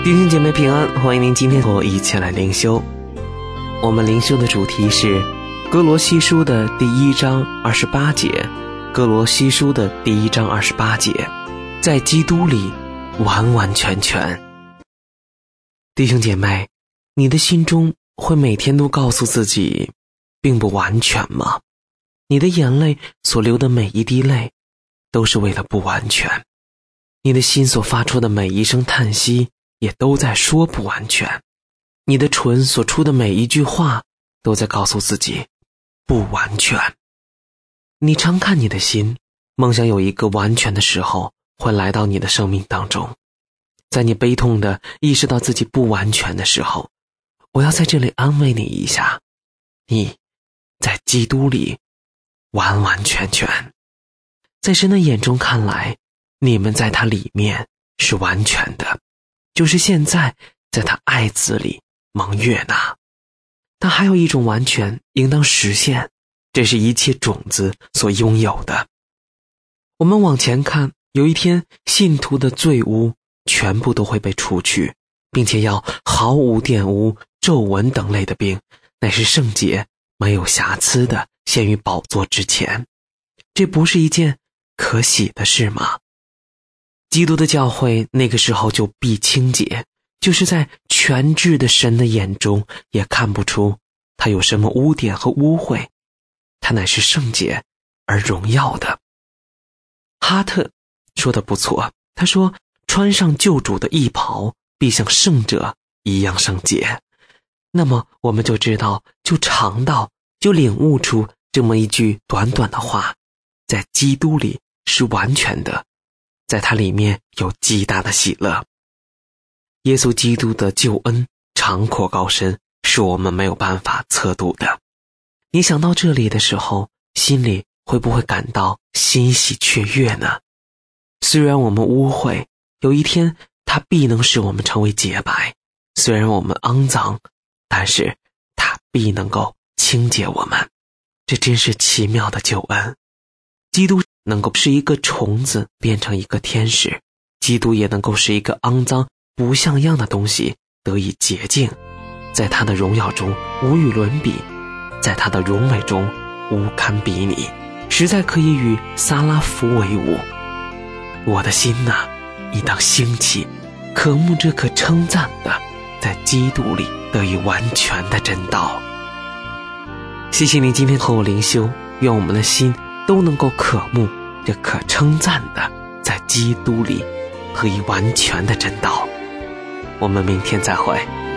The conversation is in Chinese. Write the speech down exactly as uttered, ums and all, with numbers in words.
弟兄姐妹平安，欢迎您今天和我一起来灵修。我们灵修的主题是哥罗西书的第一章二十八节。哥罗西书的第一章二十八节，在基督里完完全全。弟兄姐妹，你的心中会每天都告诉自己并不完全吗？你的眼泪所流的每一滴泪都是为了不完全，你的心所发出的每一声叹息也都在说不完全，你的唇所出的每一句话都在告诉自己不完全。你常看你的心，梦想有一个完全的时候会来到你的生命当中。在你悲痛的意识到自己不完全的时候，我要在这里安慰你一下，你在基督里完完全全。在神的眼中看来，你们在他里面是完全的，就是现在在他爱子里蒙悦纳。但还有一种完全应当实现，这是一切种子所拥有的。我们往前看，有一天信徒的罪污全部都会被除去，并且要毫无玷污、皱纹等类的病，乃是圣洁没有瑕疵的献于宝座之前。这不是一件可喜的事吗？基督的教会那个时候就必清洁，就是在全知的神的眼中也看不出他有什么污点和污秽，他乃是圣洁而荣耀的。哈特说得不错，他说穿上救主的衣袍，必像圣者一样圣洁。那么我们就知道，就尝到，就领悟出这么一句短短的话，在基督里是完全的，在他里面有极大的喜乐。耶稣基督的救恩长阔高深，是我们没有办法测度的。你想到这里的时候，心里会不会感到欣喜雀跃呢？虽然我们污秽，有一天他必能使我们成为洁白；虽然我们肮脏，但是他必能够清洁我们。这真是奇妙的救恩。基督能够使一个虫子变成一个天使，基督也能够使一个肮脏不像样的东西得以洁净，在他的荣耀中无与伦比，在他的荣美中无堪比拟，实在可以与撒拉弗为伍。我的心哪，你当兴起，渴慕这可称赞的，在基督里得以完全的真道。谢谢你今天和我灵修，愿我们的心都能够渴慕这可称赞的，在基督里得以完全的真道。我们明天再会。